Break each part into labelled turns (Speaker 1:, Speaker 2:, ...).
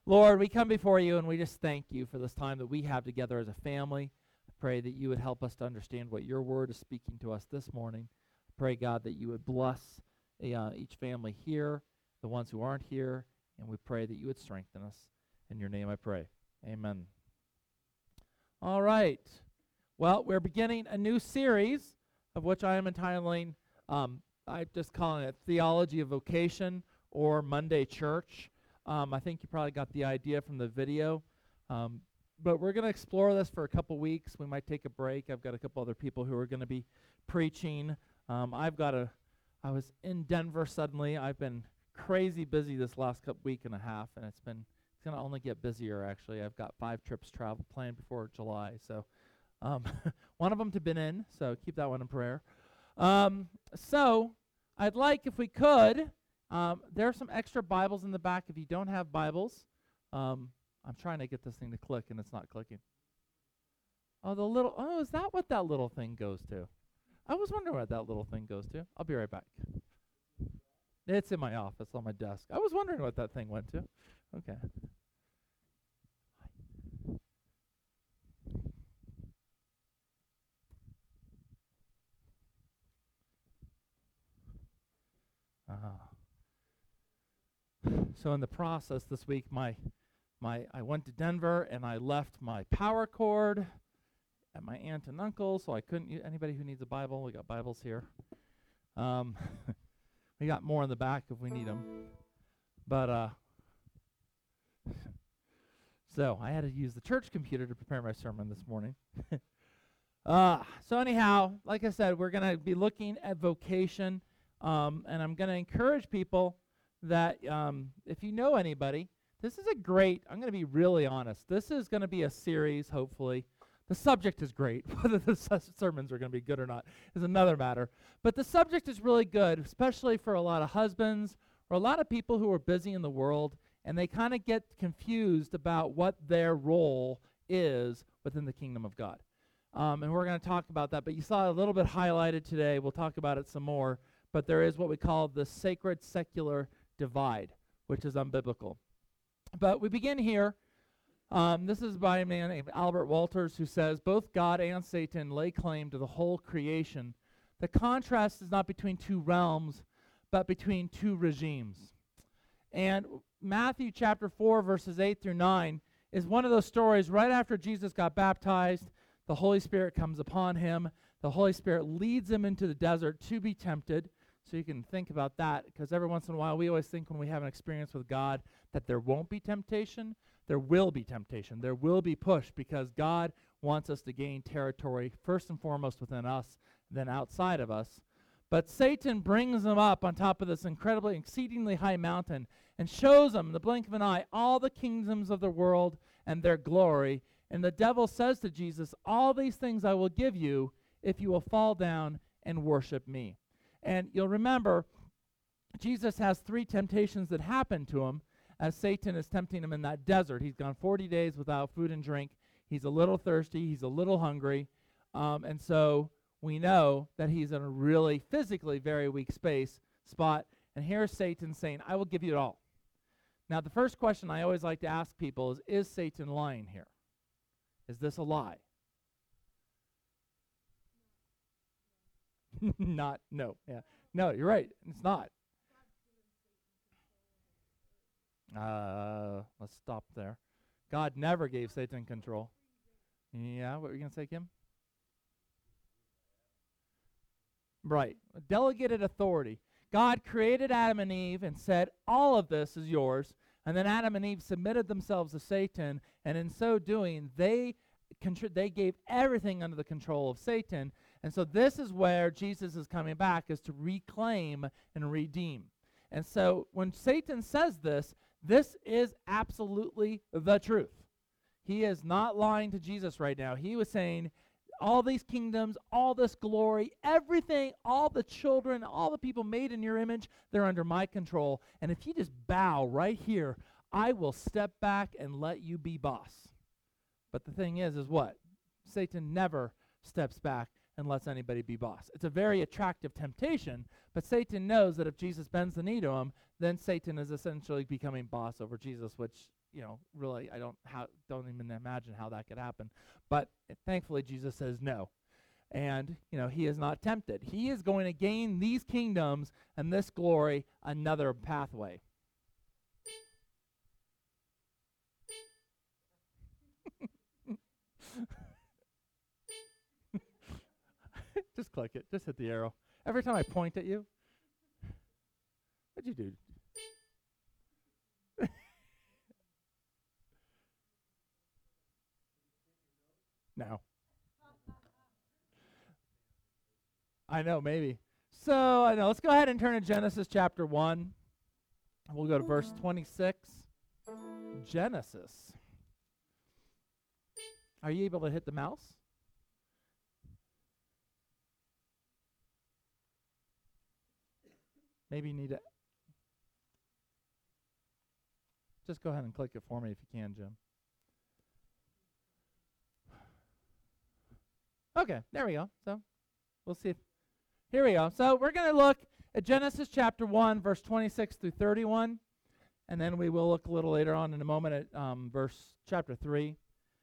Speaker 1: Lord, we come before you and we just thank you for this time that we have together as a family. I pray that you would help us to understand what your word is speaking to us this morning. I pray, God, that you would bless each family here, the ones who aren't here, and we pray that you would strengthen us. In your name I pray. Amen. All right. Well, we're beginning a new series of which I am entitling, I'm just calling it Theology of Vocation or Monday Church. I think you probably got the idea from the video. But we're going to explore this for a couple weeks. We might take a break. I've got a couple other people who are going to be preaching. I was in Denver suddenly. I've been crazy busy this last week and a half, and it's going to only get busier, actually. I've got 5 trips travel planned before July. So one of them to Benin, so keep that one in prayer. So I'd like, if we could, there are some extra Bibles in the back if you don't have Bibles. I'm trying to get this thing to click, and it's not clicking. Is that what that little thing goes to? I was wondering what that little thing goes to. I'll be right back. It's in my office on my desk. I was wondering what that thing went to. Okay. So in the process this week, I went to Denver and I left my power cord at my aunt and uncle, so I couldn't use anybody who needs a Bible. We got Bibles here. We got more in the back if we need them. But so I had to use the church computer to prepare my sermon this morning. So anyhow, like I said, we're going to be looking at vocation, and I'm going to encourage people that if you know anybody, this is I'm going to be really honest. This is going to be a series, hopefully. The subject is great. Whether the sermons are going to be good or not is another matter. But the subject is really good, especially for a lot of husbands or a lot of people who are busy in the world, and they kind of get confused about what their role is within the kingdom of God. And we're going to talk about that. But you saw a little bit highlighted today. We'll talk about it some more. But there is what we call the sacred-secular divide, which is unbiblical. But we begin here. This is by a man named Albert Walters, who says, both God and Satan lay claim to the whole creation. The contrast is not between two realms, but between two regimes. And Matthew chapter 4, verses 8 through 9, is one of those stories right after Jesus got baptized. The Holy Spirit comes upon him. The Holy Spirit leads him into the desert to be tempted. So you can think about that, because every once in a while we always think when we have an experience with God that there won't be temptation. There will be temptation. There will be push, because God wants us to gain territory first and foremost within us, then outside of us. But Satan brings him up on top of this exceedingly high mountain and shows him in the blink of an eye all the kingdoms of the world and their glory. And the devil says to Jesus, all these things I will give you if you will fall down and worship me. And you'll remember, Jesus has 3 temptations that happen to him as Satan is tempting him in that desert. He's gone 40 days without food and drink. He's a little thirsty. He's a little hungry. And so we know that he's in a really physically very weak spot. And here's Satan saying, I will give you it all. Now, the first question I always like to ask people is Satan lying here? Is this a lie? No, you're right. It's not. Let's stop there. God never gave Satan control. Yeah, what were you going to say, Kim? Right. Delegated authority. God created Adam and Eve and said, all of this is yours. And then Adam and Eve submitted themselves to Satan, and in so doing, they gave everything under the control of Satan. And so this is where Jesus is coming back, is to reclaim and redeem. And so when Satan says this is absolutely the truth. He is not lying to Jesus right now. He was saying, all these kingdoms, all this glory, everything, all the children, all the people made in your image, they're under my control. And if you just bow right here, I will step back and let you be boss. But the thing is what? Satan never steps back and lets anybody be boss. It's a very attractive temptation, but Satan knows that if Jesus bends the knee to him, then Satan is essentially becoming boss over Jesus, which, really, don't even imagine how that could happen. But thankfully, Jesus says no. And, he is not tempted. He is going to gain these kingdoms and this glory another pathway. Just click it. Just hit the arrow. Every time I point at you, what'd you do? No. I know, maybe. So, let's go ahead and turn to Genesis chapter 1. We'll go to verse 26. Genesis. Are you able to hit the mouse? Maybe you need to. Just go ahead and click it for me if you can, Jim. Okay, there we go. So, we'll see if. Here we go. So, we're going to look at Genesis chapter 1, verse 26 through 31. And then we will look a little later on in a moment at chapter 3.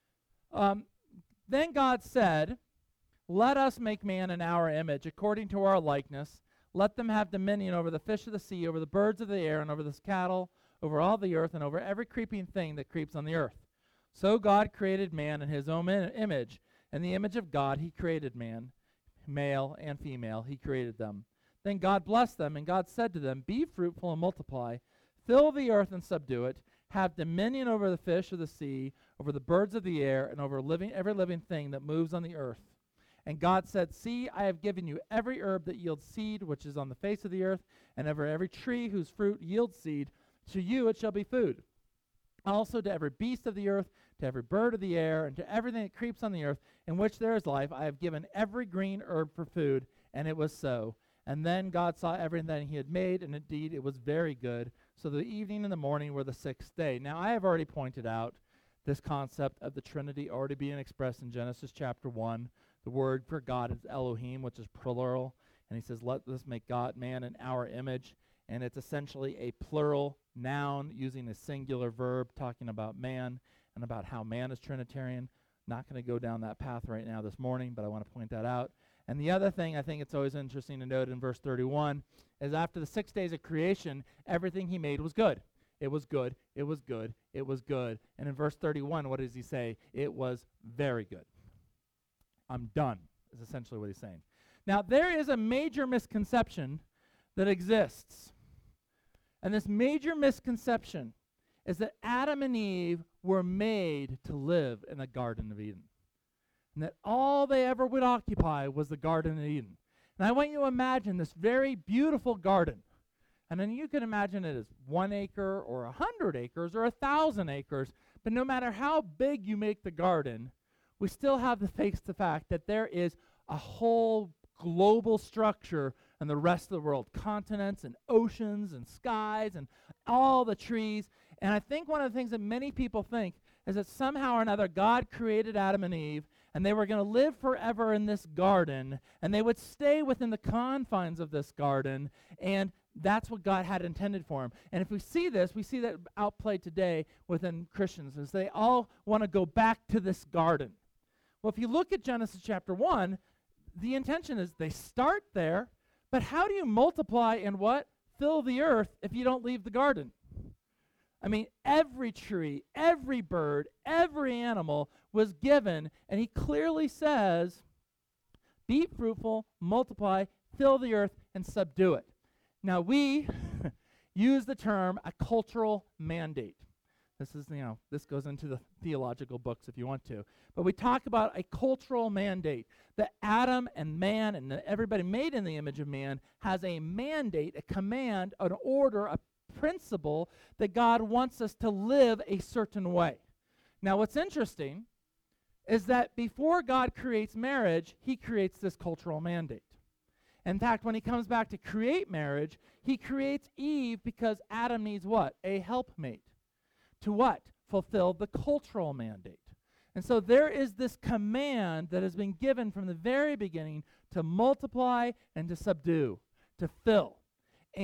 Speaker 1: Then God said, "Let us make man in our image, according to our likeness. Let them have dominion over the fish of the sea, over the birds of the air, and over the cattle, over all the earth, and over every creeping thing that creeps on the earth." So God created man in his own image. In the image of God he created man, male and female, he created them. Then God blessed them, and God said to them, "Be fruitful and multiply, fill the earth and subdue it, have dominion over the fish of the sea, over the birds of the air, and over every living thing that moves on the earth." And God said, "See, I have given you every herb that yields seed, which is on the face of the earth, and over every tree whose fruit yields seed. To you it shall be food. Also to every beast of the earth, to every bird of the air, and to everything that creeps on the earth, in which there is life, I have given every green herb for food." And it was so. And then God saw everything he had made, and indeed it was very good. So the evening and the morning were the sixth day. Now I have already pointed out this concept of the Trinity already being expressed in Genesis chapter 1. The word for God is Elohim, which is plural. And he says, "Let us make God, man, in our image." And it's essentially a plural noun using a singular verb talking about man and about how man is Trinitarian. Not going to go down that path right now this morning, but I want to point that out. And the other thing I think it's always interesting to note in verse 31 is after the 6 days of creation, everything he made was good. It was good, it was good, it was good. And in verse 31, what does he say? It was very good. I'm done, is essentially what he's saying. Now, there is a major misconception that exists. And this major misconception is that Adam and Eve were made to live in the Garden of Eden. And that all they ever would occupy was the Garden of Eden. And I want you to imagine this very beautiful garden. And then you can imagine it as 1 acre or 100 acres or 1,000 acres. But no matter how big you make the garden, we still have to face the fact that there is a whole global structure in the rest of the world. Continents and oceans and skies and all the trees. And I think one of the things that many people think is that somehow or another God created Adam and Eve, and they were going to live forever in this garden, and they would stay within the confines of this garden, and that's what God had intended for them. And if we see this, we see that outplayed today within Christians, as they all want to go back to this garden. Well, if you look at Genesis chapter 1, the intention is they start there, but how do you multiply and what? Fill the earth if you don't leave the garden? I mean, every tree, every bird, every animal was given, and he clearly says, "Be fruitful, multiply, fill the earth, and subdue it." Now, we use the term a cultural mandate. This is, this goes into the theological books if you want to. But we talk about a cultural mandate that Adam and man and everybody made in the image of man has a mandate, a command, an order, a principle that God wants us to live a certain way. Now, what's interesting is that before God creates marriage, he creates this cultural mandate. In fact, when he comes back to create marriage, he creates Eve because Adam needs what? A helpmate. To what? Fulfill the cultural mandate. And so there is this command that has been given from the very beginning to multiply and to subdue, to fill. And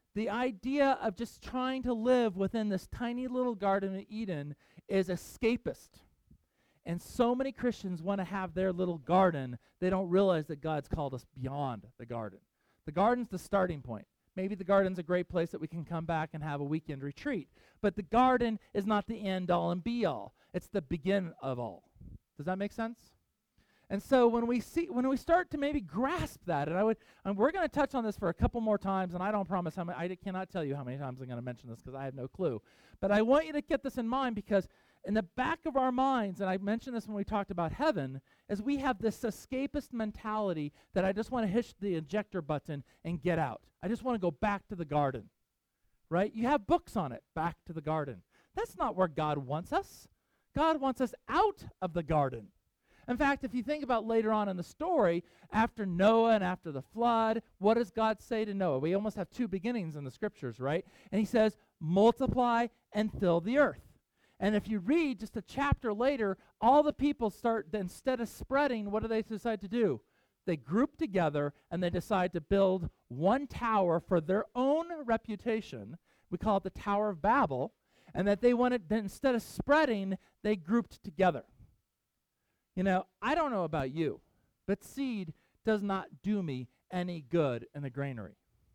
Speaker 1: The idea of just trying to live within this tiny little Garden of Eden is escapist. And so many Christians want to have their little garden, they don't realize that God's called us beyond the garden. The garden's the starting point. Maybe the garden's a great place that we can come back and have a weekend retreat. But the garden is not the end all and be all. It's the begin of all. Does that make sense? And so when we start to maybe grasp that, and we're going to touch on this for a couple more times, and I don't promise how many, I cannot tell you how many times I'm going to mention this because I have no clue. But I want you to get this in mind, because in the back of our minds, and I mentioned this when we talked about heaven, is we have this escapist mentality that I just want to hit the ejector button and get out. I just want to go back to the garden, right? You have books on it, back to the garden. That's not where God wants us. God wants us out of the garden. In fact, if you think about later on in the story, after Noah and after the flood, what does God say to Noah? We almost have two beginnings in the scriptures, right? And he says, multiply and fill the earth. And if you read just a chapter later, all the people start, instead of spreading, what do they decide to do? They group together and they decide to build one tower for their own reputation. We call it the Tower of Babel. And that they wanted, then instead of spreading, they grouped together. You know, I don't know about you, but seed does not do me any good in the granary.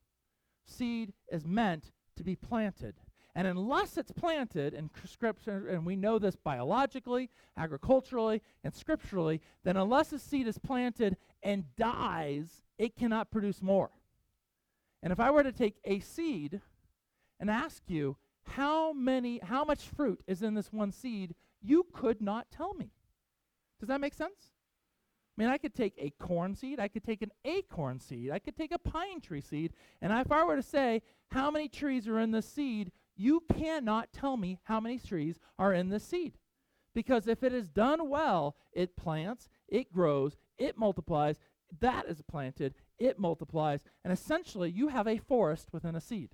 Speaker 1: Seed is meant to be planted. And unless it's planted in scripture, and we know this biologically, agriculturally, and scripturally, then unless a seed is planted and dies, it cannot produce more. And if I were to take a seed and ask you how much fruit is in this one seed, you could not tell me. Does that make sense? I mean, I could take a corn seed, I could take an acorn seed, I could take a pine tree seed, and if I were to say how many trees are in this seed, you cannot tell me how many trees are in this seed. Because if it is done well, it plants, it grows, it multiplies, that is planted, it multiplies, and essentially you have a forest within a seed.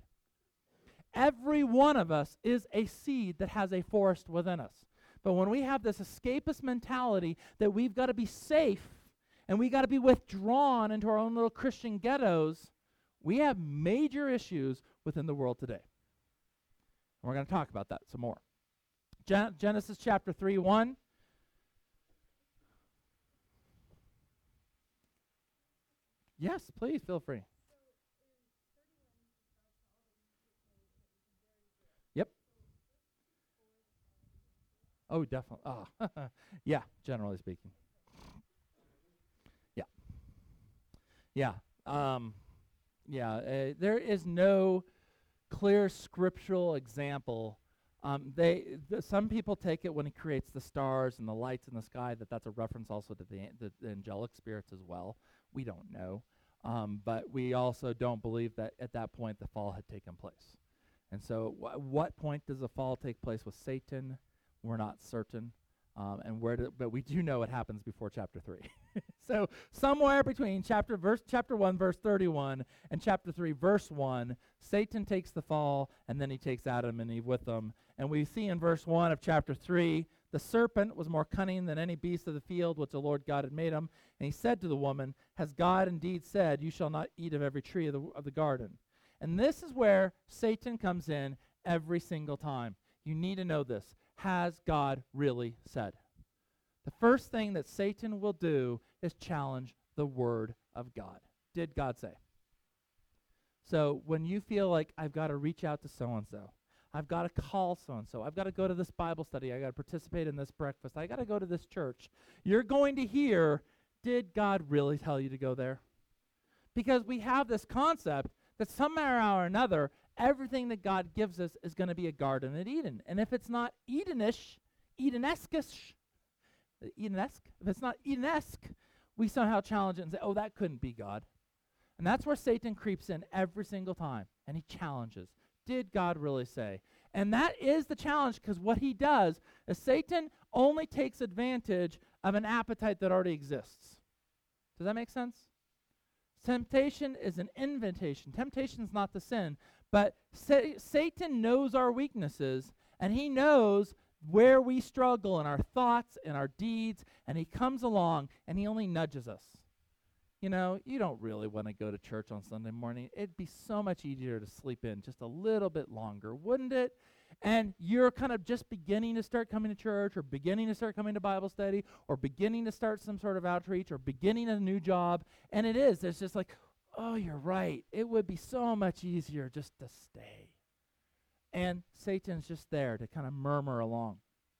Speaker 1: Every one of us is a seed that has a forest within us. But when we have this escapist mentality that we've got to be safe and we got to be withdrawn into our own little Christian ghettos, we have major issues within the world today. And we're going to talk about that some more. Genesis chapter 3:1. Yes, please, feel free. Yep. Oh, definitely. Oh, yeah, generally speaking. Yeah. Yeah. There is no clear scriptural example. Some people take it when he creates the stars and the lights in the sky, that's a reference also to the angelic spirits as well. We don't know. But we also don't believe that at that point the fall had taken place. And so what point does the fall take place with Satan? We're not certain. But we do know it happens before chapter 3. So somewhere between chapter 1, verse 31, and chapter 3, verse 1, Satan takes the fall, and then he takes Adam and Eve with him. And we see in verse 1 of chapter 3, the serpent was more cunning than any beast of the field which the Lord God had made him. And he said to the woman, has God indeed said, you shall not eat of every tree of the garden? And this is where Satan comes in every single time. You need to know this. Has God really said? The first thing that Satan will do is challenge the word of God. Did God say? So when you feel like I've got to reach out to so-and-so, I've got to call so-and-so, I've got to go to this Bible study, I've got to participate in this breakfast, I've got to go to this church, you're going to hear, did God really tell you to go there? Because we have this concept that somehow or another, everything that God gives us is going to be a garden of Eden. And if it's not Edenish, Edenesque, if it's not Edenesque, we somehow challenge it and say, oh, that couldn't be God. And that's where Satan creeps in every single time, and he challenges. Did God really say? And that is the challenge, because what he does is Satan only takes advantage of an appetite that already exists. Does that make sense? Temptation is an invitation. Temptation is not the sin, but Satan knows our weaknesses, and he knows where we struggle in our thoughts and our deeds, and he comes along and he only nudges us. you don't really want to go to church on Sunday morning. It'd be so much easier to sleep in just a little bit longer, wouldn't it? And you're kind of just beginning to start coming to church, or beginning to start coming to Bible study, or beginning to start some sort of outreach, or beginning a new job. And it's just like, oh, you're right. It would be so much easier just to stay. And Satan's just there to kind of murmur along.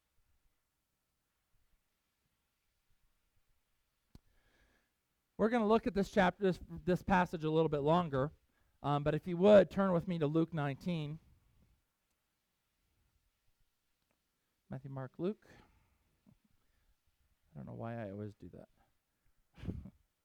Speaker 1: We're going to look at this chapter, this passage a little bit longer. But if you would, turn with me to Luke 19. Matthew, Mark, Luke. I don't know why I always do that.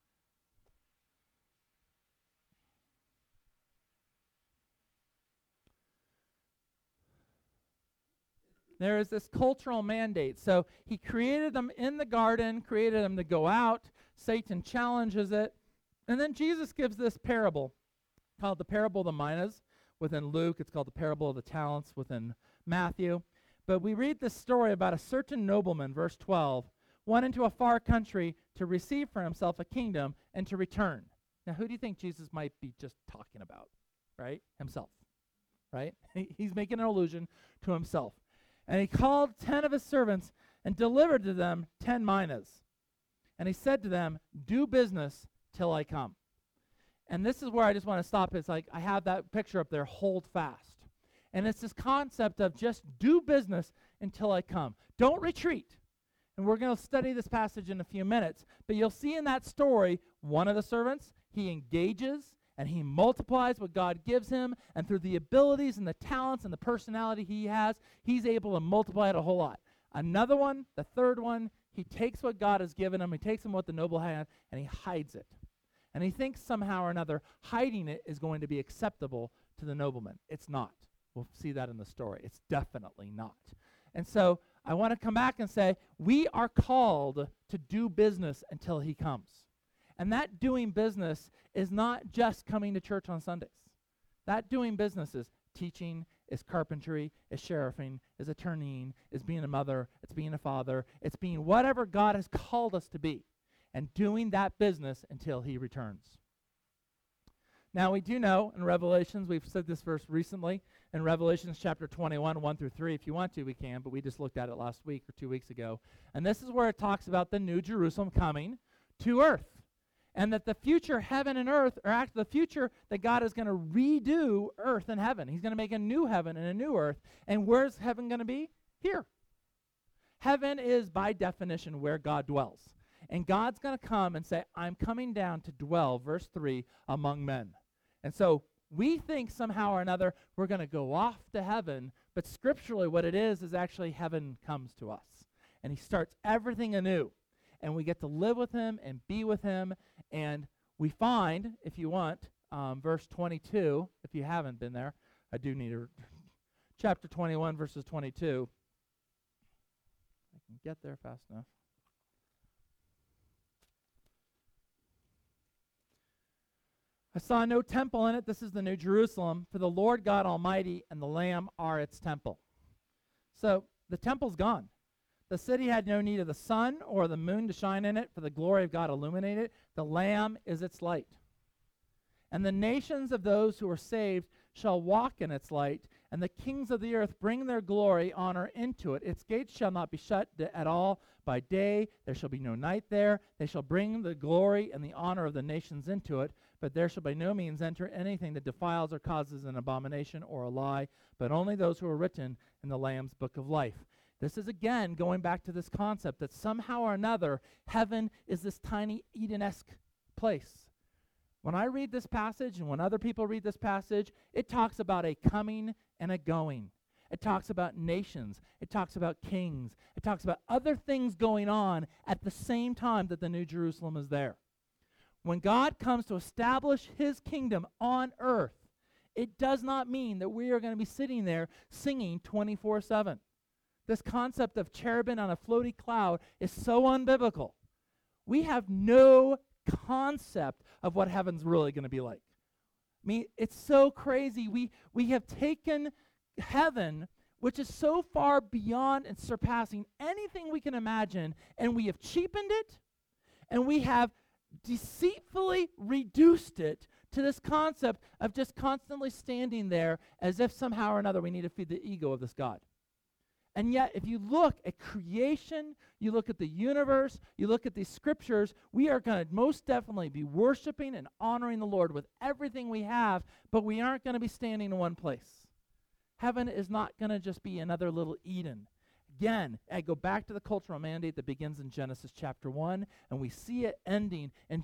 Speaker 1: There is this cultural mandate. So he created them in the garden, created them to go out. Satan challenges it. And then Jesus gives this parable called the parable of the minas within Luke. It's called the parable of the talents within Matthew. But we read this story about a certain nobleman, verse 12, went into a far country to receive for himself a kingdom and to return. Now, who do you think Jesus might be just talking about? Right? Himself. Right? He's making an allusion to himself. And he called 10 of his servants and delivered to them 10 minas. And he said to them, do business till I come. And this is where I just want to stop. It's like I have that picture up there, hold fast. And it's this concept of just do business until I come. Don't retreat. And we're going to study this passage in a few minutes. But you'll see in that story, one of the servants, he engages and he multiplies what God gives him. And through the abilities and the talents and the personality he has, he's able to multiply it a whole lot. Another one, the third one, he takes what God has given him, he takes him what the noble had, and he hides it. And he thinks somehow or another hiding it is going to be acceptable to the nobleman. It's not. We'll see that in the story. It's definitely not. And so I want to come back and say, we are called to do business until he comes. And that doing business is not just coming to church on Sundays. That doing business is teaching, is carpentry, is sheriffing, is attorneying, is being a mother, it's being a father, it's being whatever God has called us to be, and doing that business until he returns. Now we do know in Revelations, we've said this verse recently, in Revelations chapter 21, 1 through 3, if you want to, we can, but we just looked at it last week or 2 weeks ago. And this is where it talks about the new Jerusalem coming to earth. And that the future heaven and earth are actually the future that God is going to redo earth and heaven. He's going to make a new heaven and a new earth. And where's heaven going to be? Here. Heaven is by definition where God dwells. And God's going to come and say, I'm coming down to dwell, verse 3, among men. And so we think somehow or another we're going to go off to heaven, but scripturally what it is actually heaven comes to us. And he starts everything anew. And we get to live with him and be with him. And we find, if you want, verse 22, if you haven't been there, I do need chapter 21, verses 22. I can get there fast enough. I saw no temple in it. This is the New Jerusalem. For the Lord God Almighty and the Lamb are its temple. So the temple's gone. The city had no need of the sun or the moon to shine in it, for the glory of God illuminated it. The Lamb is its light. And the nations of those who are saved shall walk in its light, and the kings of the earth bring their glory, honor into it. Its gates shall not be shut at all by day. There shall be no night there. They shall bring the glory and the honor of the nations into it, but there shall by no means enter anything that defiles or causes an abomination or a lie, but only those who are written in the Lamb's book of life. This is again going back to this concept that somehow or another, heaven is this tiny Eden-esque place. When I read this passage and when other people read this passage, it talks about a coming and a going. It talks about nations. It talks about kings. It talks about other things going on at the same time that the New Jerusalem is there. When God comes to establish his kingdom on earth, it does not mean that we are going to be sitting there singing 24/7. This concept of cherubim on a floaty cloud is so unbiblical. We have no concept of what heaven's really going to be like. I mean, it's so crazy. We have taken heaven, which is so far beyond and surpassing anything we can imagine, and we have cheapened it, and we have deceitfully reduced it to this concept of just constantly standing there as if somehow or another we need to feed the ego of this God. And yet, if you look at creation, you look at the universe, you look at these scriptures, we are going to most definitely be worshiping and honoring the Lord with everything we have, but we aren't going to be standing in one place. Heaven is not going to just be another little Eden. Again, I go back to the cultural mandate that begins in Genesis chapter 1, and we see it ending in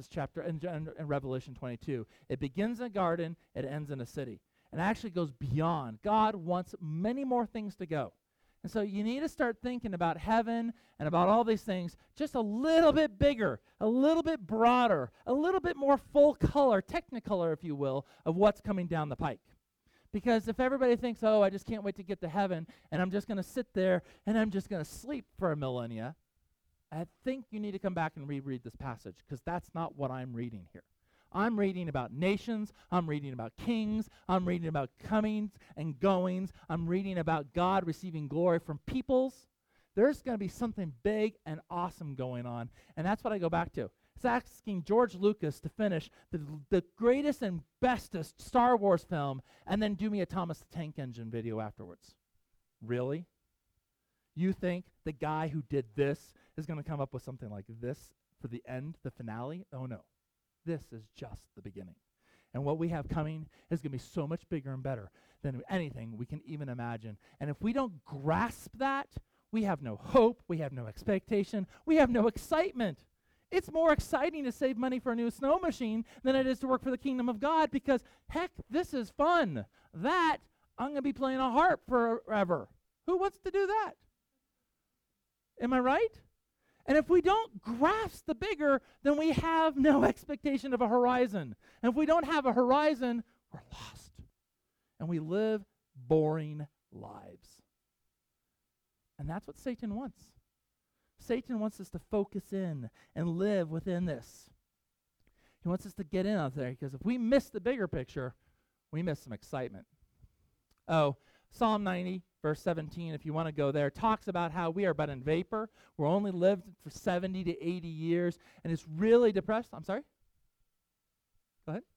Speaker 1: in Revelation 22. It begins in a garden, it ends in a city. And actually goes beyond. God wants many more things to go. And so you need to start thinking about heaven and about all these things just a little bit bigger, a little bit broader, a little bit more full color, technicolor, if you will, of what's coming down the pike. Because if everybody thinks, oh, I just can't wait to get to heaven, and I'm just going to sit there and I'm just going to sleep for a millennia, I think you need to come back and reread this passage, because that's not what I'm reading here. I'm reading about nations, I'm reading about kings, I'm reading about comings and goings, I'm reading about God receiving glory from peoples. There's going to be something big and awesome going on, and that's what I go back to. It's asking George Lucas to finish the greatest and bestest Star Wars film and then do me a Thomas the Tank Engine video afterwards. Really? You think the guy who did this is going to come up with something like this for the end, the finale? Oh, no. This is just the beginning. And what we have coming is going to be so much bigger and better than anything we can even imagine. And if we don't grasp that, we have no hope, we have no expectation, we have no excitement. It's more exciting to save money for a new snow machine than it is to work for the kingdom of God, because, heck, this is fun. That, I'm going to be playing a harp forever. Who wants to do that? Am I right? And if we don't grasp the bigger, then we have no expectation of a horizon. And if we don't have a horizon, we're lost. And we live boring lives. And that's what Satan wants. Satan wants us to focus in and live within this. He wants us to get in out there, because if we miss the bigger picture, we miss some excitement. Oh, Psalm 90, verse 17, if you want to go there, talks about how we are but in vapor. We're only lived for 70 to 80 years, and it's really depressed. I'm sorry? Go ahead.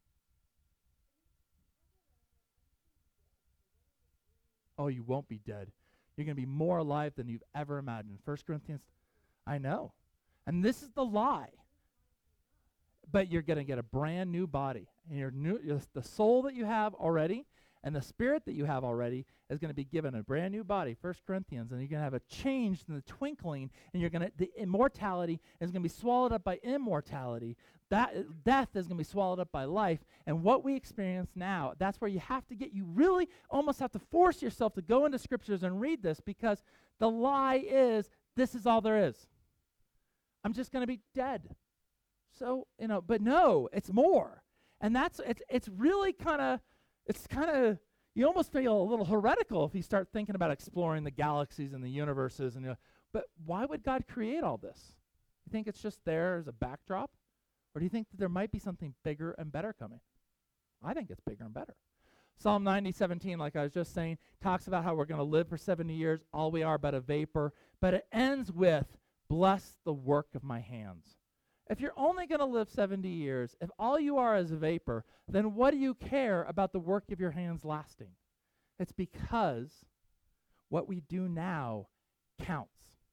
Speaker 1: Oh, you won't be dead. You're going to be more alive than you've ever imagined. 1 Corinthians, I know. And this is the lie. But you're going to get a brand new body. And the soul that you have already and the spirit that you have already is going to be given a brand new body, 1 Corinthians, and you're going to have a change in the twinkling, and the immortality is going to be swallowed up by immortality. That death is going to be swallowed up by life. And what we experience now, that's where you really almost have to force yourself to go into scriptures and read this, because the lie is, this is all there is. I'm just going to be dead. So, but no, it's more. And it's really kind of, you almost feel a little heretical if you start thinking about exploring the galaxies and the universes. But why would God create all this? You think it's just there as a backdrop? Or do you think that there might be something bigger and better coming? I think it's bigger and better. Psalm 90:17, like I was just saying, talks about how we're going to live for 70 years, all we are but a vapor. But it ends with, bless the work of my hands. If you're only going to live 70 years, if all you are is a vapor, then what do you care about the work of your hands lasting? It's because what we do now counts.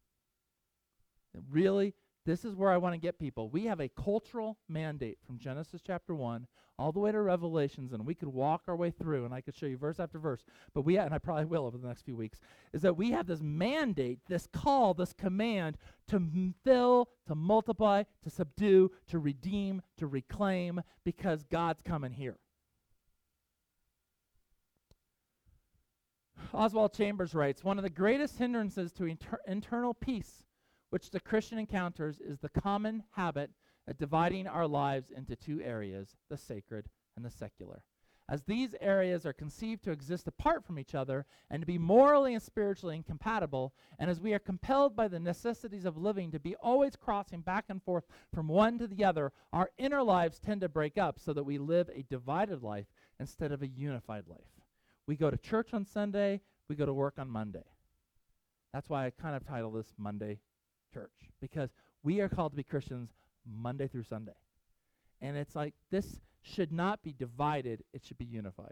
Speaker 1: Really, this is where I want to get people. We have a cultural mandate from Genesis chapter 1 all the way to Revelations, and we could walk our way through, and I could show you verse after verse, but and I probably will over the next few weeks, is that we have this mandate, this call, this command to fill, to multiply, to subdue, to redeem, to reclaim, because God's coming here. Oswald Chambers writes, one of the greatest hindrances to internal peace which the Christian encounters is the common habit of dividing our lives into two areas, the sacred and the secular. As these areas are conceived to exist apart from each other and to be morally and spiritually incompatible, and as we are compelled by the necessities of living to be always crossing back and forth from one to the other, our inner lives tend to break up so that we live a divided life instead of a unified life. We go to church on Sunday, we go to work on Monday. That's why I kind of title this Monday Church, because we are called to be Christians Monday through Sunday. And it's like, this should not be divided. It should be unified.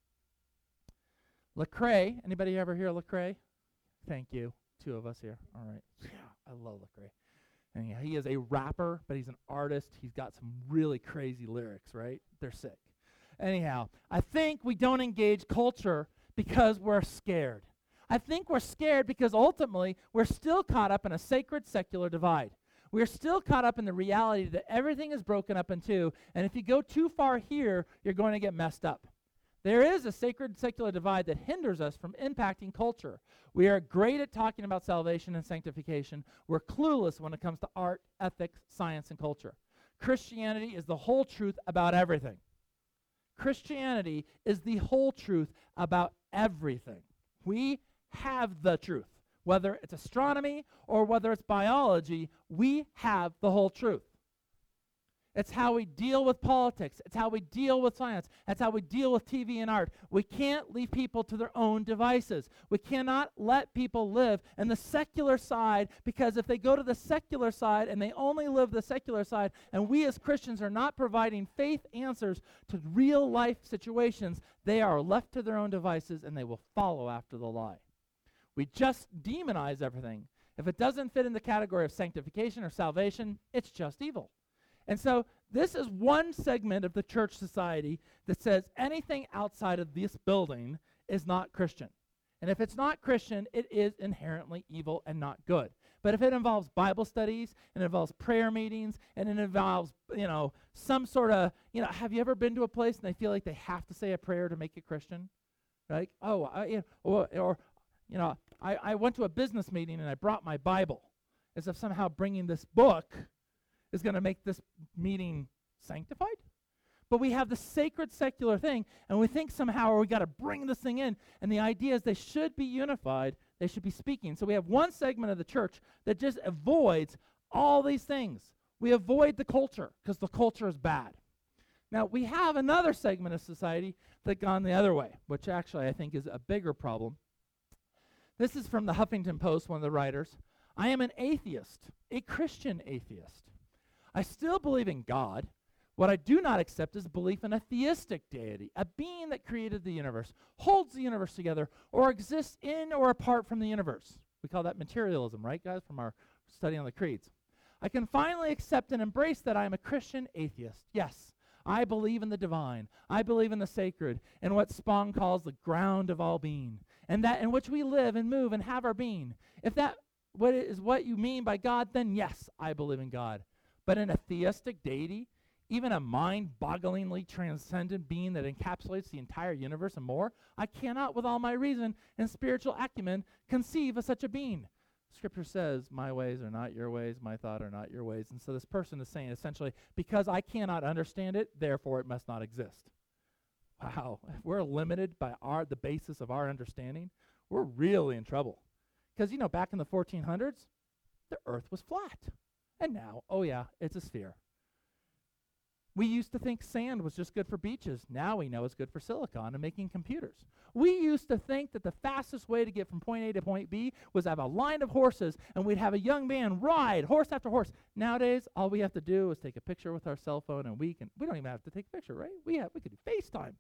Speaker 1: Lecrae, anybody ever hear Lecrae? Thank you. 2 of us here. All right. Yeah, I love Lecrae. And he is a rapper, but he's an artist. He's got some really crazy lyrics, right? They're sick. Anyhow, I think we don't engage culture because we're scared. I think we're scared because ultimately we're still caught up in a sacred secular divide. We're still caught up in the reality that everything is broken up in two, and if you go too far here, you're going to get messed up. There is a sacred secular divide that hinders us from impacting culture. We are great at talking about salvation and sanctification. We're clueless when it comes to art, ethics, science, and culture. Christianity is the whole truth about everything. Christianity is the whole truth about everything. We have the truth. Whether it's astronomy or whether it's biology, we have the whole truth. It's how we deal with politics. It's how we deal with science. It's how we deal with TV and art. We can't leave people to their own devices. We cannot let people live in the secular side, because if they go to the secular side and they only live the secular side, and we as Christians are not providing faith answers to real life situations, they are left to their own devices and they will follow after the lie. We just demonize everything. If it doesn't fit in the category of sanctification or salvation, it's just evil. And so this is one segment of the church society that says anything outside of this building is not Christian. And if it's not Christian, it is inherently evil and not good. But if it involves Bible studies, and it involves prayer meetings, and it involves, some sort of, have you ever been to a place and they feel like they have to say a prayer to make it Christian? Like, I went to a business meeting and I brought my Bible, as if somehow bringing this book is going to make this meeting sanctified. But we have the sacred secular thing, and we think somehow we got to bring this thing in, and the idea is they should be unified, they should be speaking. So we have one segment of the church that just avoids all these things. We avoid the culture because the culture is bad. Now, we have another segment of society that gone the other way, which actually I think is a bigger problem. This is from the Huffington Post, one of the writers. I am an atheist, a Christian atheist. I still believe in God. What I do not accept is belief in a theistic deity, a being that created the universe, holds the universe together, or exists in or apart from the universe. We call that materialism, right, guys, from our study on the creeds. I can finally accept and embrace that I am a Christian atheist. Yes, I believe in the divine. I believe in the sacred, and what Spong calls the ground of all being, and that in which we live and move and have our being. If that is what you mean by God, then yes, I believe in God. But in a theistic deity, even a mind-bogglingly transcendent being that encapsulates the entire universe and more, I cannot, with all my reason and spiritual acumen, conceive of such a being. Scripture says, my ways are not your ways, my thoughts are not your ways. And so this person is saying, essentially, because I cannot understand it, therefore it must not exist. Wow, if we're limited by the basis of our understanding, we're really in trouble. Because, back in the 1400s, the earth was flat. And now, oh yeah, it's a sphere. We used to think sand was just good for beaches. Now we know it's good for silicon and making computers. We used to think that the fastest way to get from point A to point B was to have a line of horses, and we'd have a young man ride horse after horse. Nowadays, all we have to do is take a picture with our cell phone, and we don't even have to take a picture, right? We could do FaceTime.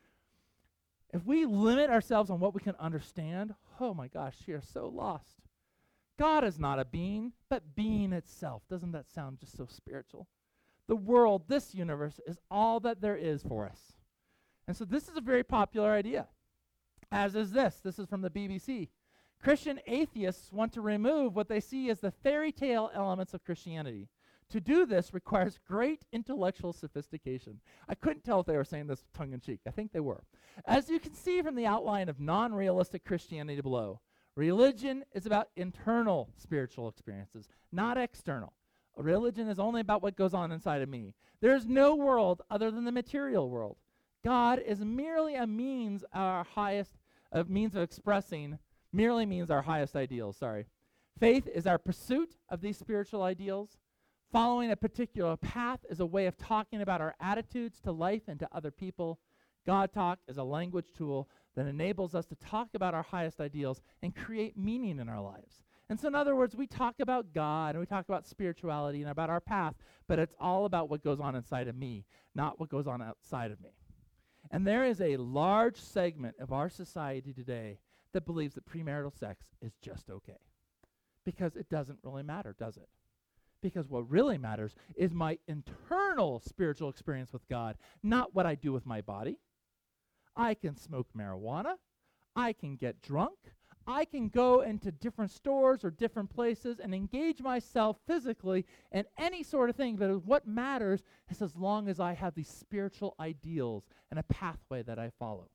Speaker 1: If we limit ourselves on what we can understand, oh my gosh, we are so lost. God is not a being, but being itself. Doesn't that sound just so spiritual? The world, this universe, is all that there is for us. And so this is a very popular idea, as is this. This is from the BBC. Christian atheists want to remove what they see as the fairy tale elements of Christianity. To do this requires great intellectual sophistication. I couldn't tell if they were saying this tongue-in-cheek. I think they were. As you can see from the outline of non-realistic Christianity below, religion is about internal spiritual experiences, not external. Religion is only about what goes on inside of me. There's no world other than the material world. God is merely a means, our highest means of expressing, merely means our highest ideals, Faith is our pursuit of these spiritual ideals. Following a particular path is a way of talking about our attitudes to life and to other people. God Talk is a language tool that enables us to talk about our highest ideals and create meaning in our lives. And so in other words, we talk about God and we talk about spirituality and about our path, but it's all about what goes on inside of me, not what goes on outside of me. And there is a large segment of our society today that believes that premarital sex is just okay. Because it doesn't really matter, does it? Because what really matters is my internal spiritual experience with God, not what I do with my body. I can smoke marijuana. I can get drunk. I can go into different stores or different places and engage myself physically in any sort of thing. But what matters is as long as I have these spiritual ideals and a pathway that I follow.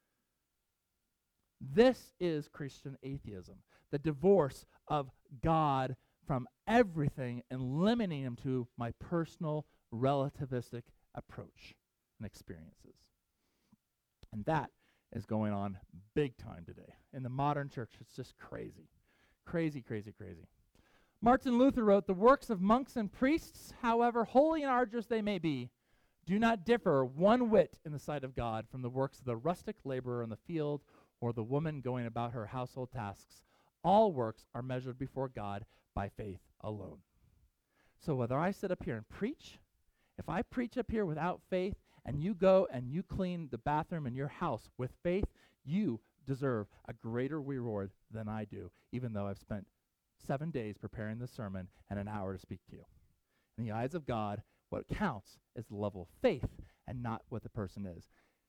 Speaker 1: This is Christian atheism, the divorce of God from everything and limiting him to my personal relativistic approach and experiences. And that is going on big time today. In the modern church, it's just crazy. Crazy, crazy, crazy. Martin Luther wrote, "The works of monks and priests, however holy and arduous they may be, do not differ one whit in the sight of God from the works of the rustic laborer in the field or the woman going about her household tasks. All works are measured before God by faith alone." So whether I sit up here and preach, if I preach up here without faith, and you go and you clean the bathroom in your house with faith, you deserve a greater reward than I do, even though I've spent 7 days preparing this sermon and an hour to speak to you. In the eyes of God, what counts is the level of faith and not what the person is.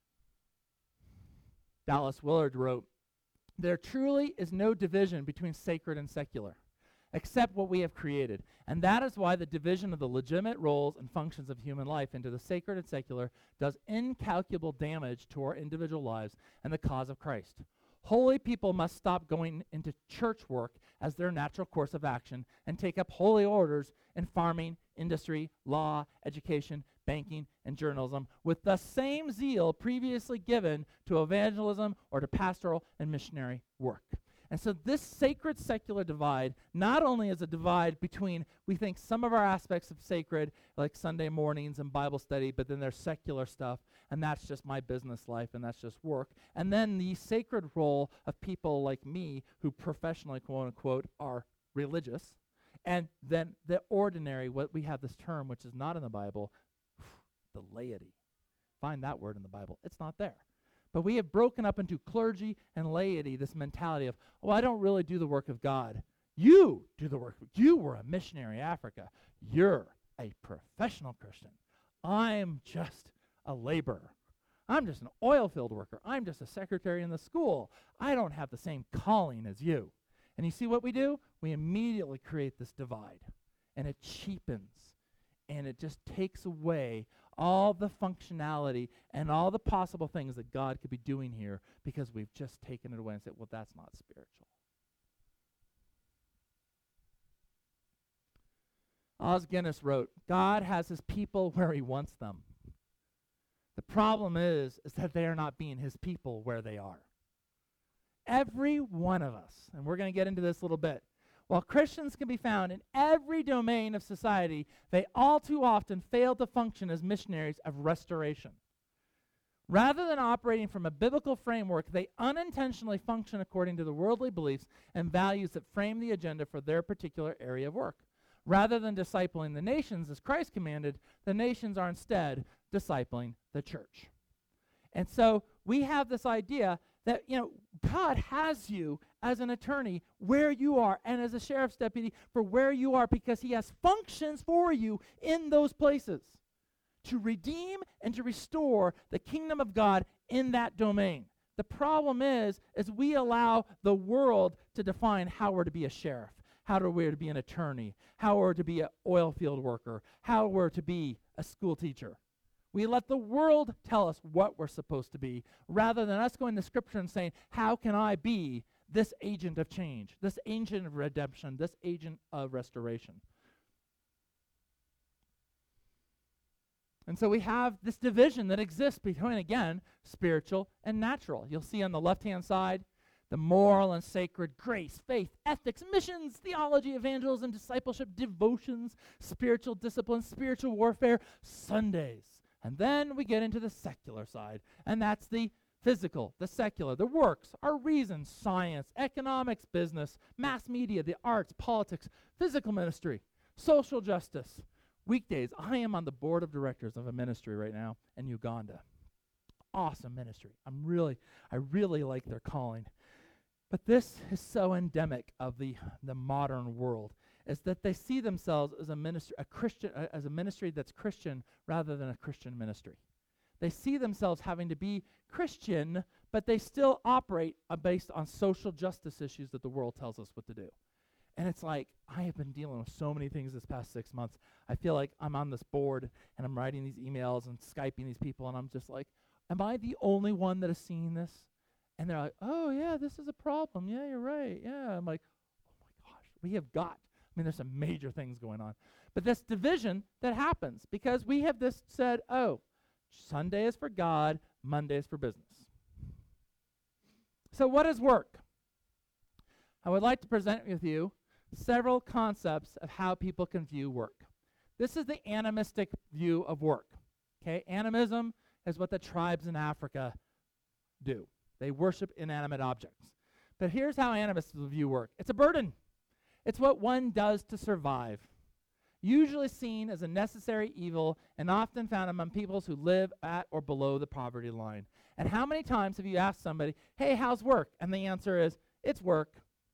Speaker 1: Dallas Willard wrote, "There truly is no division between sacred and secular, except what we have created. And that is why the division of the legitimate roles and functions of human life into the sacred and secular does incalculable damage to our individual lives and the cause of Christ. Holy people must stop going into church work as their natural course of action and take up holy orders in farming, industry, law, education, banking, and journalism with the same zeal previously given to evangelism or to pastoral and missionary work." And so this sacred secular divide not only is a divide between, we think, some of our aspects of sacred, like Sunday mornings and Bible study, but then there's secular stuff, and that's just my business life, and that's just work. And then the sacred role of people like me who professionally, quote unquote, are religious. And then the ordinary, what we have this term, which is not in the Bible, the laity. Find that word in the Bible. It's not there. But we have broken up into clergy and laity this mentality of, oh, I don't really do the work of God. You do the work. You were a missionary in Africa. You're a professional Christian. I'm just a laborer. I'm just an oil field worker. I'm just a secretary in the school. I don't have the same calling as you. And you see what we do? We immediately create this divide. And it cheapens. And it just takes away all the functionality and all the possible things that God could be doing here because we've just taken it away and said, well, that's not spiritual. Os Guinness wrote, "God has his people where he wants them. The problem is that they are not being his people where they are." Every one of us, and we're going to get into this a little bit, while Christians can be found in every domain of society, they all too often fail to function as missionaries of restoration. Rather than operating from a biblical framework, they unintentionally function according to the worldly beliefs and values that frame the agenda for their particular area of work. Rather than discipling the nations as Christ commanded, the nations are instead discipling the church. And so we have this idea that, God has you as an attorney where you are and as a sheriff's deputy for where you are because he has functions for you in those places to redeem and to restore the kingdom of God in that domain. The problem is we allow the world to define how we're to be a sheriff, how we're to be an attorney, how we're to be an oil field worker, how we're to be a school teacher. We let the world tell us what we're supposed to be, rather than us going to Scripture and saying, how can I be this agent of change, this agent of redemption, this agent of restoration? And so we have this division that exists between, again, spiritual and natural. You'll see on the left-hand side, the moral and sacred, grace, faith, ethics, missions, theology, evangelism, discipleship, devotions, spiritual discipline, spiritual warfare, Sundays. And then we get into the secular side, and that's the physical, the secular, the works, our reason, science, economics, business, mass media, the arts, politics, physical ministry, social justice. Weekdays, I am on the board of directors of a ministry right now in Uganda. Awesome ministry. I really like their calling. But this is so endemic of the modern world, is that they see themselves as a ministry, as a ministry that's Christian rather than a Christian ministry. They see themselves having to be Christian, but they still operate based on social justice issues that the world tells us what to do. And it's like, I have been dealing with so many things this past 6 months. I feel like I'm on this board, and I'm writing these emails and Skyping these people, and I'm just like, am I the only one that is seeing this? And they're like, oh, yeah, this is a problem. Yeah, you're right. Yeah. I'm like, oh, my gosh, there's some major things going on. But this division that happens because we have this said, oh, Sunday is for God, Monday is for business. So what is work? I would like to present with you several concepts of how people can view work. This is the animistic view of work. Okay, animism is what the tribes in Africa do. They worship inanimate objects. But here's how animists view work. It's a burden. It's what one does to survive. Usually seen as a necessary evil and often found among peoples who live at or below the poverty line. And how many times have you asked somebody, hey, how's work? And the answer is, it's work.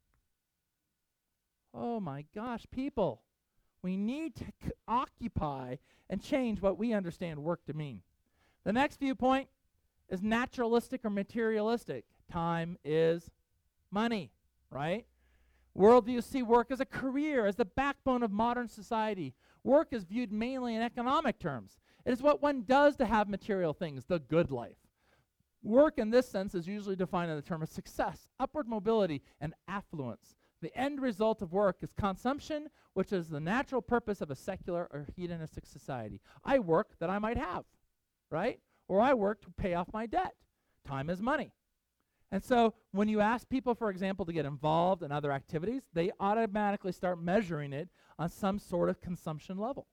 Speaker 1: Oh my gosh, people. We need to occupy and change what we understand work to mean. The next viewpoint is naturalistic or materialistic. Time is money, right? Worldviews see work as a career, as the backbone of modern society. Work is viewed mainly in economic terms. It is what one does to have material things, the good life. Work in this sense is usually defined in the term of success, upward mobility, and affluence. The end result of work is consumption, which is the natural purpose of a secular or hedonistic society. I work that I might have, right? Or I work to pay off my debt. Time is money. And so when you ask people, for example, to get involved in other activities, they automatically start measuring it on some sort of consumption level.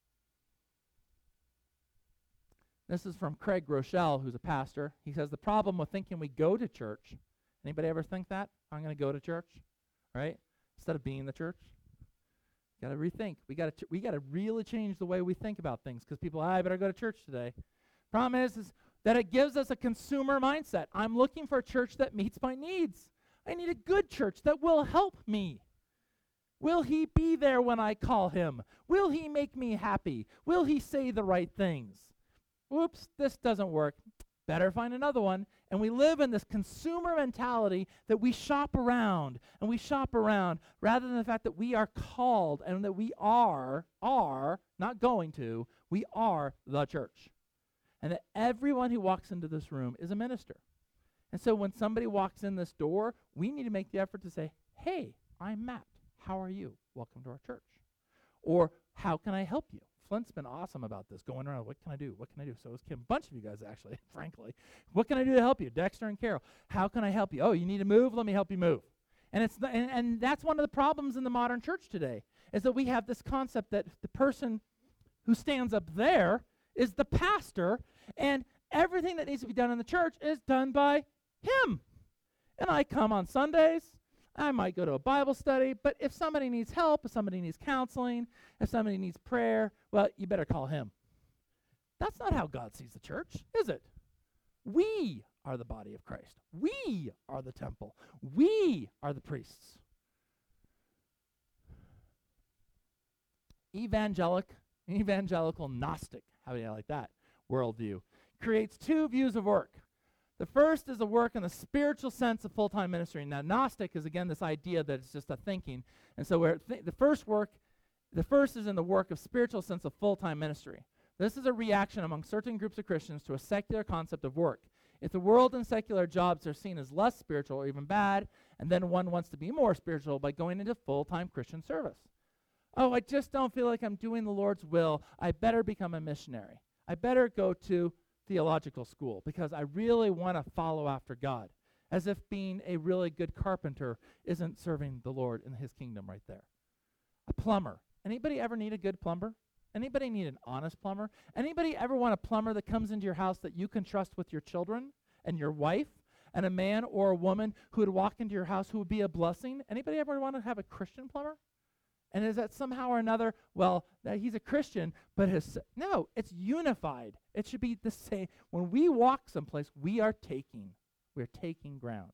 Speaker 1: This is from Craig Rochelle, who's a pastor. He says, the problem with thinking we go to church, anybody ever think that? I'm going to go to church, right? Instead of being the church. Got to rethink. We got to really change the way we think about things because people, I better go to church today. Problem is that it gives us a consumer mindset. I'm looking for a church that meets my needs. I need a good church that will help me. Will he be there when I call him? Will he make me happy? Will he say the right things? Whoops, this doesn't work. Better find another one. And we live in this consumer mentality that we shop around and we shop around rather than the fact that we are called and that we are not going to, we are the church. And that everyone who walks into this room is a minister. And so when somebody walks in this door, we need to make the effort to say, hey, I'm Matt. How are you? Welcome to our church. Or how can I help you? Flint's been awesome about this, going around, what can I do? What can I do? So is Kim. A bunch of you guys, actually, frankly. What can I do to help you? Dexter and Carol. How can I help you? Oh, you need to move? Let me help you move. And and that's one of the problems in the modern church today, is that we have this concept that the person who stands up there is the pastor, and everything that needs to be done in the church is done by him. And I come on Sundays. I might go to a Bible study, but if somebody needs help, if somebody needs counseling, if somebody needs prayer, well, you better call him. That's not how God sees the church, is it? We are the body of Christ. We are the temple. We are the priests. Evangelical Gnostic, how do you like that worldview, creates two views of work. The first is a work in the spiritual sense of full-time ministry. Now, Gnostic is, again, this idea that it's just a thinking. And so the first is in the work of spiritual sense of full-time ministry. This is a reaction among certain groups of Christians to a secular concept of work. If the world and secular jobs are seen as less spiritual or even bad, and then one wants to be more spiritual by going into full-time Christian service. Oh, I just don't feel like I'm doing the Lord's will. I better become a missionary. I better go to theological school because I really want to follow after God, as if being a really good carpenter isn't serving the Lord in his kingdom right there. A plumber. Anybody ever need a good plumber? Anybody need an honest plumber? Anybody ever want a plumber that comes into your house that you can trust with your children and your wife, and a man or a woman who would walk into your house who would be a blessing? Anybody ever want to have a Christian plumber? And is that somehow or another, well, that he's a Christian, but no, it's unified. It should be the same. When we walk someplace, we're taking ground.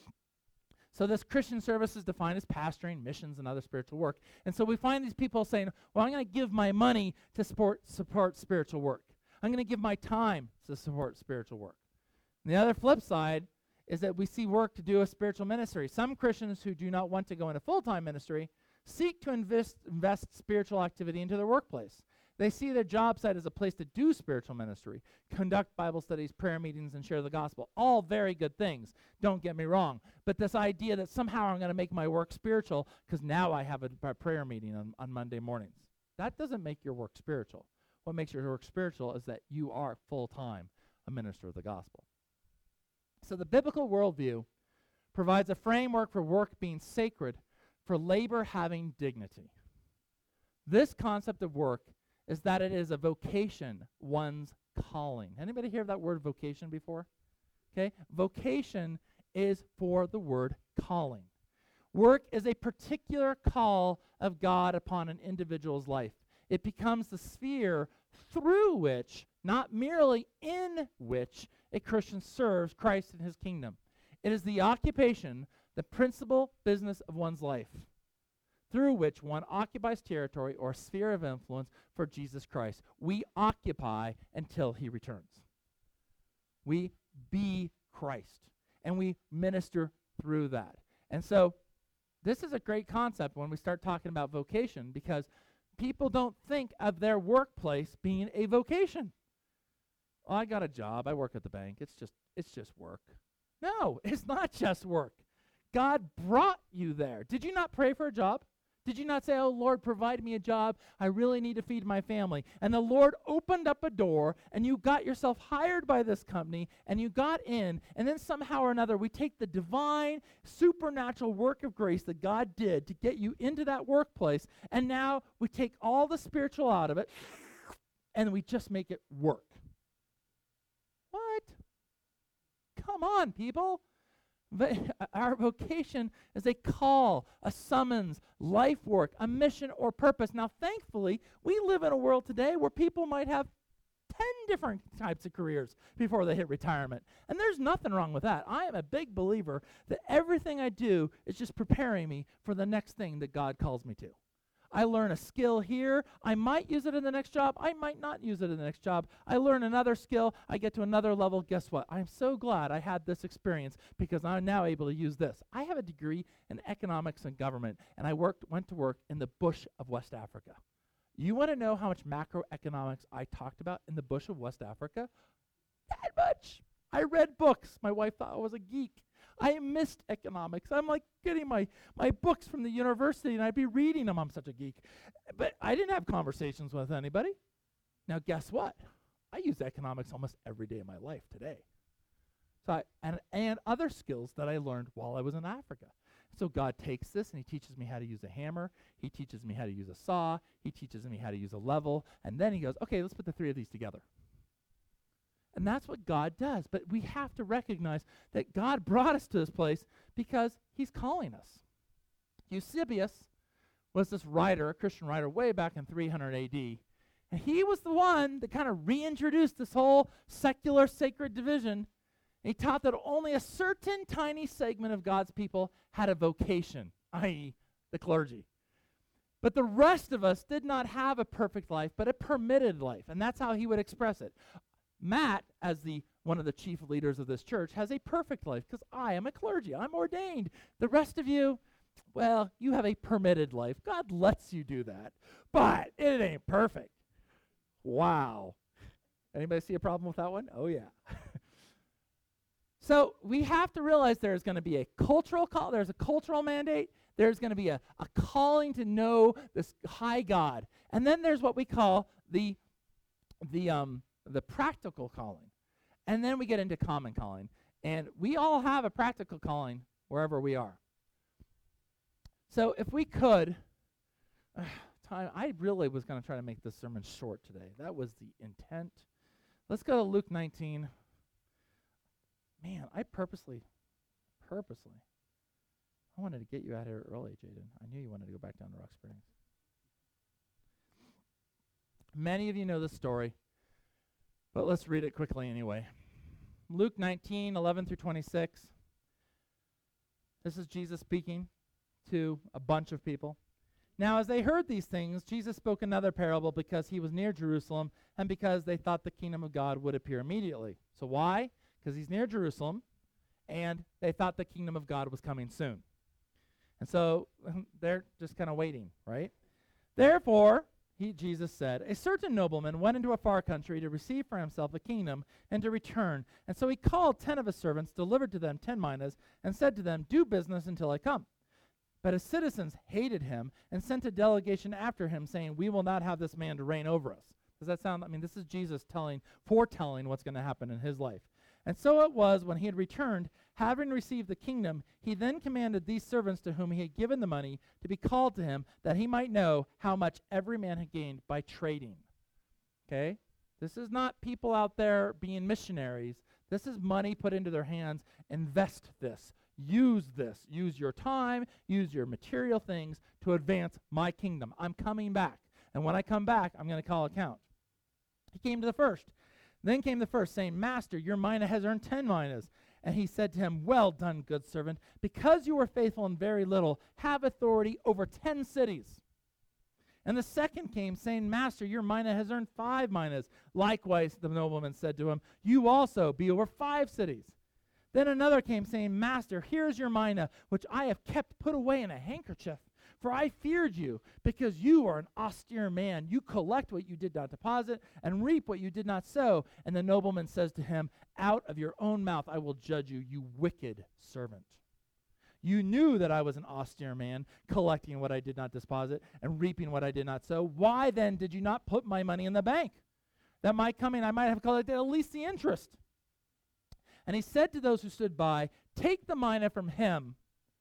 Speaker 1: So this Christian service is defined as pastoring, missions, and other spiritual work. And so we find these people saying, well, I'm going to give my money to support spiritual work. I'm going to give my time to support spiritual work. And the other flip side is that we see work to do a spiritual ministry. Some Christians who do not want to go into full-time ministry seek to invest spiritual activity into their workplace. They see their job site as a place to do spiritual ministry, conduct Bible studies, prayer meetings, and share the gospel. All very good things, don't get me wrong. But this idea that somehow I'm going to make my work spiritual because now I have a prayer meeting on Monday mornings, that doesn't make your work spiritual. What makes your work spiritual is that you are full-time a minister of the gospel. So the biblical worldview provides a framework for work being sacred, for labor having dignity. This concept of work is that it is a vocation, one's calling. Anybody hear that word vocation before? Okay, vocation is for the word calling. Work is a particular call of God upon an individual's life. It becomes the sphere through which, not merely in which, a Christian serves Christ and his kingdom. It is the occupation, the principal business of one's life, through which one occupies territory or sphere of influence for Jesus Christ. We occupy until he returns. We be Christ, and we minister through that. And so this is a great concept when we start talking about vocation, because people don't think of their workplace being a vocation. Oh, I got a job. I work at the bank. It's just work. No, it's not just work. God brought you there. Did you not pray for a job? Did you not say, oh, Lord, provide me a job. I really need to feed my family. And the Lord opened up a door, and you got yourself hired by this company, and you got in, and then somehow or another, we take the divine, supernatural work of grace that God did to get you into that workplace, and now we take all the spiritual out of it, and we just make it work. What? Come on, people. Our vocation is a call, a summons, life work, a mission or purpose. Now, thankfully, we live in a world today where people might have 10 different types of careers before they hit retirement. And there's nothing wrong with that. I am a big believer that everything I do is just preparing me for the next thing that God calls me to. I learn a skill here. I might use it in the next job. I might not use it in the next job. I learn another skill. I get to another level. Guess what? I'm so glad I had this experience because I'm now able to use this. I have a degree in economics and government, and I went to work in the bush of West Africa. You want to know how much macroeconomics I talked about in the bush of West Africa? That much. I read books. My wife thought I was a geek. I missed economics. I'm like getting my books from the university, and I'd be reading them. I'm such a geek. But I didn't have conversations with anybody. Now, guess what? I use economics almost every day of my life today. So and other skills that I learned while I was in Africa. So God takes this, and he teaches me how to use a hammer. He teaches me how to use a saw. He teaches me how to use a level. And then he goes, okay, let's put the three of these together. And that's what God does. But we have to recognize that God brought us to this place because he's calling us. Eusebius was this writer, a Christian writer, way back in 300 AD. And he was the one that kind of reintroduced this whole secular sacred division. He taught that only a certain tiny segment of God's people had a vocation, i.e., the clergy. But the rest of us did not have a perfect life, but a permitted life. And that's how he would express it. Matt, as one of the chief leaders of this church, has a perfect life because I am a clergy. I'm ordained. The rest of you, well, you have a permitted life. God lets you do that, but it ain't perfect. Wow. Anybody see a problem with that one? Oh, yeah. So we have to realize there's going to be a cultural call. There's a cultural mandate. There's going to be a calling to know this high God. And then there's what we call the practical calling. And then we get into common calling. And we all have a practical calling wherever we are. So if we could, I really was going to try to make this sermon short today. That was the intent. Let's go to Luke 19. Man, I purposely, I wanted to get you out here early, Jaden. I knew you wanted to go back down to Rock Springs. Many of you know this story, but let's read it quickly anyway. Luke 19:11 through 26. This is Jesus speaking to a bunch of people. Now, as they heard these things, Jesus spoke another parable because he was near Jerusalem and because they thought the kingdom of God would appear immediately. So why? Because he's near Jerusalem and they thought the kingdom of God was coming soon. And so they're just kind of waiting, right? Therefore, Jesus said, a certain nobleman went into a far country to receive for himself a kingdom and to return. And so he called 10 of his servants, delivered to them 10 minas, and said to them, do business until I come. But his citizens hated him and sent a delegation after him, saying, we will not have this man to reign over us. Does that sound, this is Jesus foretelling what's going to happen in his life. And so it was when he had returned, having received the kingdom, he then commanded these servants to whom he had given the money to be called to him, that he might know how much every man had gained by trading. Okay? This is not people out there being missionaries. This is money put into their hands. Invest this. Use this. Use your time. Use your material things to advance my kingdom. I'm coming back. And when I come back, I'm going to call account. He came to the first. Then came the first, saying, Master, your mina has earned 10 minas. And he said to him, well done, good servant. Because you were faithful in very little, have authority over 10 cities. And the second came, saying, Master, your mina has earned 5 minas. Likewise, the nobleman said to him, you also be over 5 cities. Then another came, saying, Master, here is your mina, which I have kept put away in a handkerchief. For I feared you, because you are an austere man. You collect what you did not deposit, and reap what you did not sow. And the nobleman says to him, out of your own mouth I will judge you, you wicked servant. You knew that I was an austere man, collecting what I did not deposit, and reaping what I did not sow. Why then did you not put my money in the bank? That my coming I might have collected at least the interest. And he said to those who stood by, take the mina from him,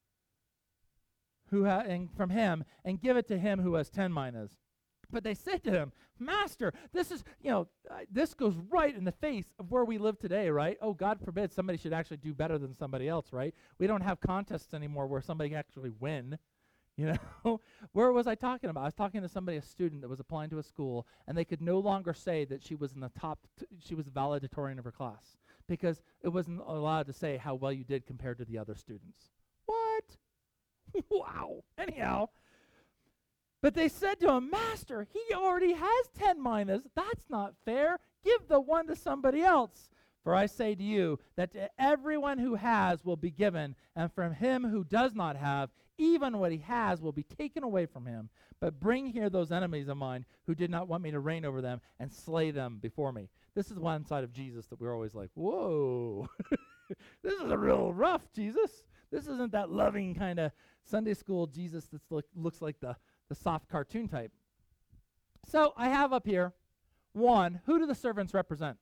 Speaker 1: and give it to him who has 10 minas. But they said to him, Master, this is, this goes right in the face of where we live today, right? Oh, God forbid somebody should actually do better than somebody else, right? We don't have contests anymore where somebody can actually win, Where was I talking about? I was talking to somebody, a student that was applying to a school, and they could no longer say that she was in the top, she was the valedictorian of her class, because it wasn't allowed to say how well you did compared to the other students. What? Wow. Anyhow, but they said to him, Master, he already has 10 minas. That's not fair. Give the one to somebody else. For I say to you that to everyone who has will be given, and from him who does not have, even what he has will be taken away from him. But bring here those enemies of mine who did not want me to reign over them, and slay them before me. This is one side of Jesus that we're always like, whoa, this is a real rough Jesus. This isn't that loving kind of Sunday school Jesus that looks like the soft cartoon type. So I have up here, 1, who do the servants represent?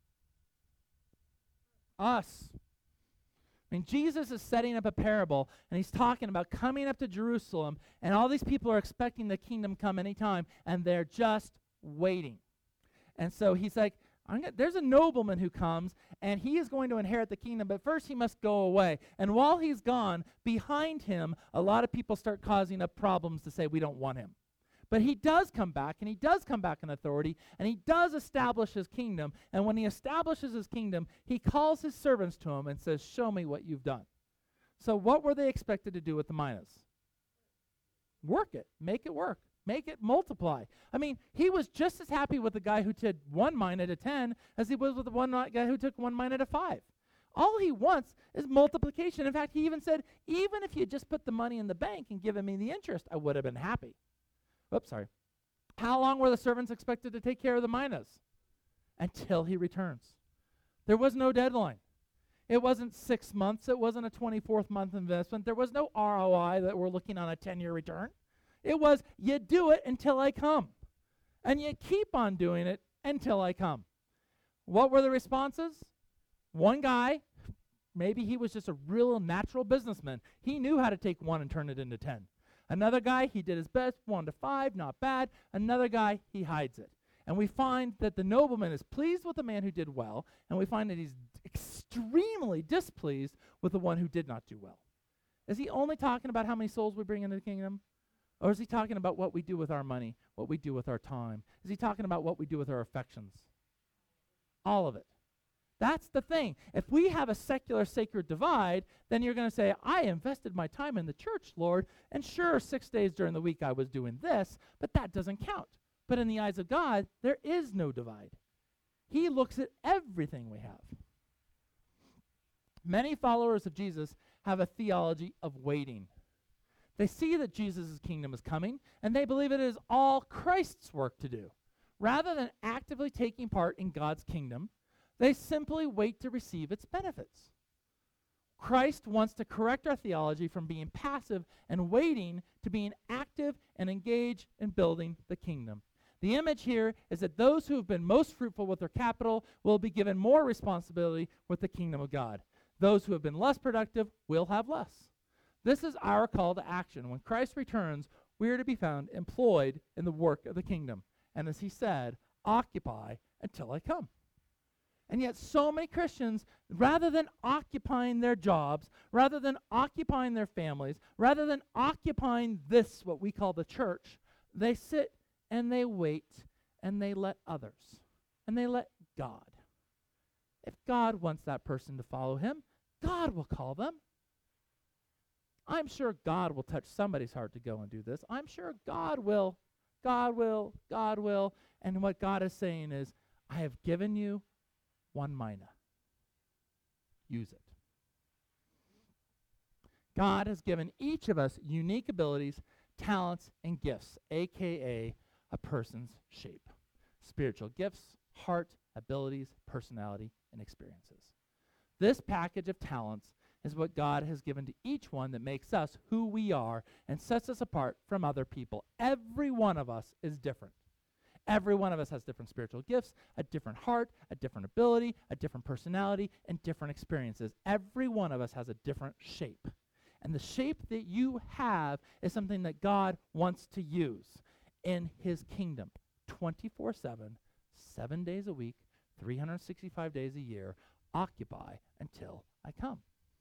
Speaker 1: Us. Jesus is setting up a parable, and he's talking about coming up to Jerusalem, and all these people are expecting the kingdom come anytime, and they're just waiting. And so he's like, there's a nobleman who comes, and he is going to inherit the kingdom, but first he must go away. And while he's gone, behind him, a lot of people start causing up problems to say, we don't want him. But he does come back, and he does come back in authority, and he does establish his kingdom. And when he establishes his kingdom, he calls his servants to him and says, show me what you've done. So what were they expected to do with the minas? Work it. Make it work. Make it multiply. He was just as happy with the guy who did 1 mina to 10 as he was with the one guy who took 1 mina to 5. All he wants is multiplication. In fact, he even said, even if you just put the money in the bank and given me the interest, I would have been happy. Oops, sorry. How long were the servants expected to take care of the minas? Until he returns. There was no deadline. It wasn't 6 months. It wasn't a 24th month investment. There was no ROI that we're looking on a 10-year return. It was, you do it until I come. And you keep on doing it until I come. What were the responses? One guy, maybe he was just a real natural businessman. He knew how to take 1 and turn it into 10. Another guy, he did his best, 1 to 5, not bad. Another guy, he hides it. And we find that the nobleman is pleased with the man who did well, and we find that he's extremely displeased with the one who did not do well. Is he only talking about how many souls we bring into the kingdom? Or is he talking about what we do with our money, what we do with our time? Is he talking about what we do with our affections? All of it. That's the thing. If we have a secular sacred divide, then you're going to say, I invested my time in the church, Lord, and sure, 6 days during the week I was doing this, but that doesn't count. But in the eyes of God, there is no divide. He looks at everything we have. Many followers of Jesus have a theology of waiting. They see that Jesus' kingdom is coming, and they believe it is all Christ's work to do. Rather than actively taking part in God's kingdom, they simply wait to receive its benefits. Christ wants to correct our theology from being passive and waiting to being active and engaged in building the kingdom. The image here is that those who have been most fruitful with their capital will be given more responsibility with the kingdom of God. Those who have been less productive will have less. This is our call to action. When Christ returns, we are to be found employed in the work of the kingdom. And as he said, occupy until I come. And yet so many Christians, rather than occupying their jobs, rather than occupying their families, rather than occupying this, what we call the church, they sit and they wait and they let others and they let God. If God wants that person to follow him, God will call them. I'm sure God will touch somebody's heart to go and do this. I'm sure God will. God will. God will. And what God is saying is, I have given you 1 mina. Use it. God has given each of us unique abilities, talents, and gifts, a.k.a. a person's shape. Spiritual gifts, heart, abilities, personality, and experiences. This package of talents is what God has given to each one that makes us who we are and sets us apart from other people. Every one of us is different. Every one of us has different spiritual gifts, a different heart, a different ability, a different personality, and different experiences. Every one of us has a different shape. And the shape that you have is something that God wants to use in his kingdom 24/7, 7 days a week, 365 days a year. Occupy until I come.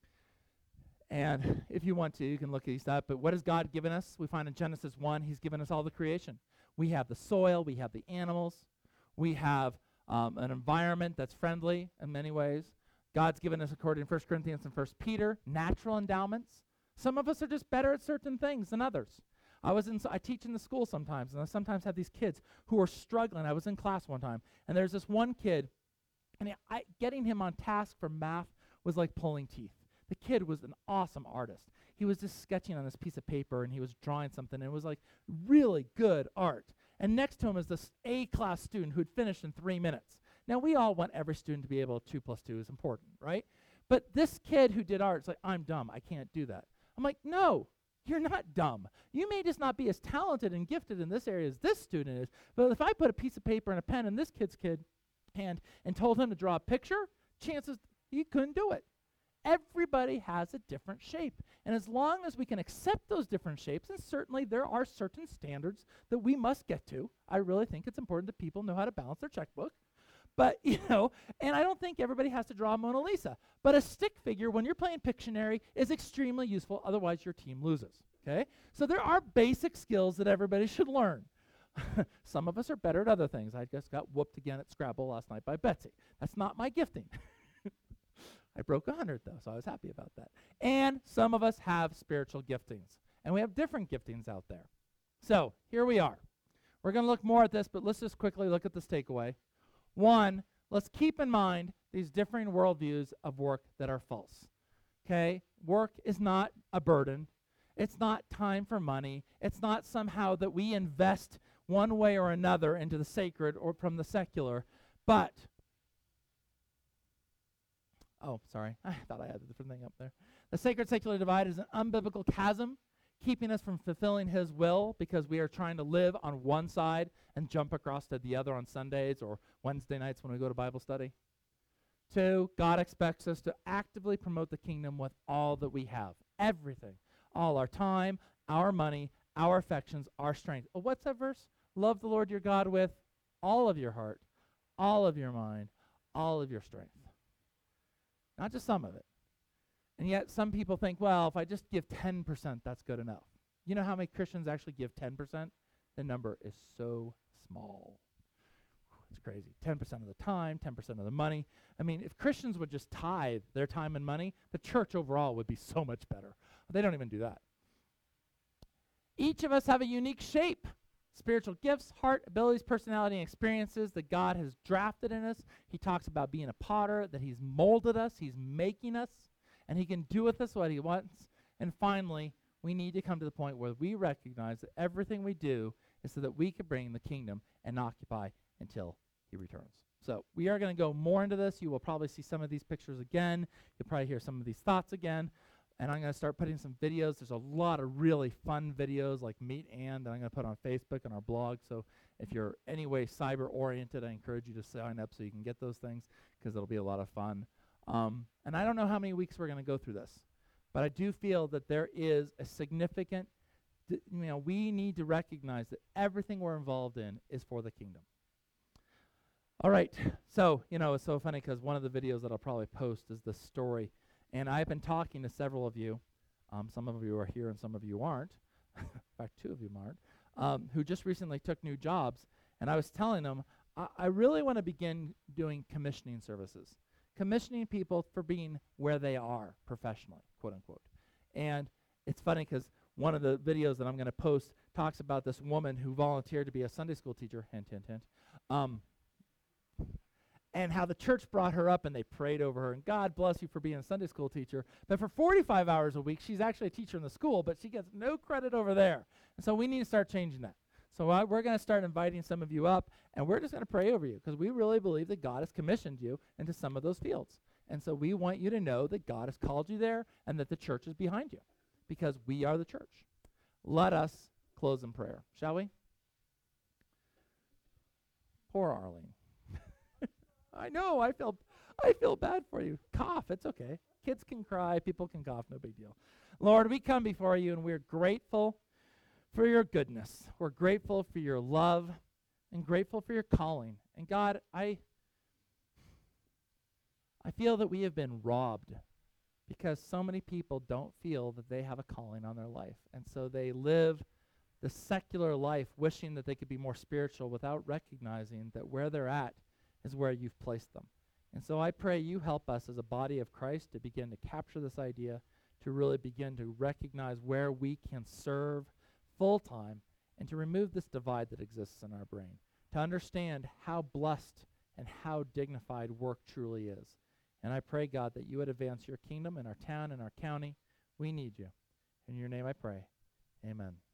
Speaker 1: And if you want to, you can look at these up. But what has God given us? We find in Genesis 1, he's given us all the creation. We have the soil. We have the animals. We have an environment that's friendly in many ways. God's given us, according to 1 Corinthians and 1 Peter, natural endowments. Some of us are just better at certain things than others. I teach in the school sometimes, and I sometimes have these kids who are struggling. I was in class one time, and there's this one kid, and getting him on task for math was like pulling teeth. The kid was an awesome artist. He was just sketching on this piece of paper, and he was drawing something, and it was like really good art. And next to him is this A-class student who had finished in 3 minutes. Now, we all want every student to be able 2 + 2 is important, right? But this kid who did art is like, I'm dumb. I can't do that. I'm like, no, you're not dumb. You may just not be as talented and gifted in this area as this student is, but if I put a piece of paper and a pen in this kid's hand and told him to draw a picture, chances he couldn't do it. Everybody has a different shape. And as long as we can accept those different shapes, and certainly there are certain standards that we must get to, I really think it's important that people know how to balance their checkbook. But, and I don't think everybody has to draw a Mona Lisa. But a stick figure, when you're playing Pictionary, is extremely useful. Otherwise, your team loses, okay? So there are basic skills that everybody should learn. Some of us are better at other things. I just got whooped again at Scrabble last night by Betsy. That's not my gifting. I broke 100, though, so I was happy about that. And some of us have spiritual giftings, and we have different giftings out there. So here we are. We're going to look more at this, but let's just quickly look at this takeaway. 1, let's keep in mind these differing worldviews of work that are false. Okay? Work is not a burden. It's not time for money. It's not somehow that we invest one way or another into the sacred or from the secular, but sorry. I thought I had a different thing up there. The sacred-secular divide is an unbiblical chasm, keeping us from fulfilling his will because we are trying to live on one side and jump across to the other on Sundays or Wednesday nights when we go to Bible study. 2, God expects us to actively promote the kingdom with all that we have, everything, all our time, our money, our affections, our strength. Oh, what's that verse? Love the Lord your God with all of your heart, all of your mind, all of your strength. Not just some of it. And yet some people think, well, if I just give 10%, that's good enough. You know how many Christians actually give 10%? The number is so small. It's crazy. 10% of the time, 10% of the money. I mean, if Christians would just tithe their time and money, the church overall would be so much better. They don't even do that. Each of us have a unique shape. Spiritual gifts, heart, abilities, personality, and experiences that God has drafted in us. He talks about being a potter, that he's molded us, he's making us, and he can do with us what he wants. And finally, we need to come to the point where we recognize that everything we do is so that we can bring the kingdom and occupy until he returns. So we are going to go more into this. You will probably see some of these pictures again. You'll probably hear some of these thoughts again. And I'm going to start putting some videos. There's a lot of really fun videos like Meet and that I'm going to put on Facebook and our blog. So if you're anyway cyber-oriented, I encourage you to sign up so you can get those things because it'll be a lot of fun. And I don't know how many weeks we're going to go through this, but I do feel that there is a significant, we need to recognize that everything we're involved in is for the kingdom. All right, so, it's so funny because one of the videos that I'll probably post is this story. And I've been talking to several of you. Some of you are here and some of you aren't. In fact, 2 of you aren't, who just recently took new jobs. And I was telling them, I really want to begin doing commissioning services. Commissioning people for being where they are professionally, quote unquote. And it's funny because one of the videos that I'm going to post talks about this woman who volunteered to be a Sunday school teacher, hint, hint, hint, and how the church brought her up and they prayed over her, and God bless you for being a Sunday school teacher. But for 45 hours a week, she's actually a teacher in the school, but she gets no credit over there. And so we need to start changing that. So we're going to start inviting some of you up, and we're just going to pray over you because we really believe that God has commissioned you into some of those fields. And so we want you to know that God has called you there and that the church is behind you because we are the church. Let us close in prayer, shall we? Poor Arlene. I know, I feel bad for you. Cough, it's okay. Kids can cry, people can cough, no big deal. Lord, we come before you and we're grateful for your goodness. We're grateful for your love and grateful for your calling. And God, I feel that we have been robbed because so many people don't feel that they have a calling on their life. And so they live the secular life wishing that they could be more spiritual without recognizing that where they're at is where you've placed them. And so I pray you help us as a body of Christ to begin to capture this idea, to really begin to recognize where we can serve full time, and to remove this divide that exists in our brain, to understand how blessed and how dignified work truly is. And I pray, God, that you would advance your kingdom in our town and our county. We need you. In your name I pray. Amen.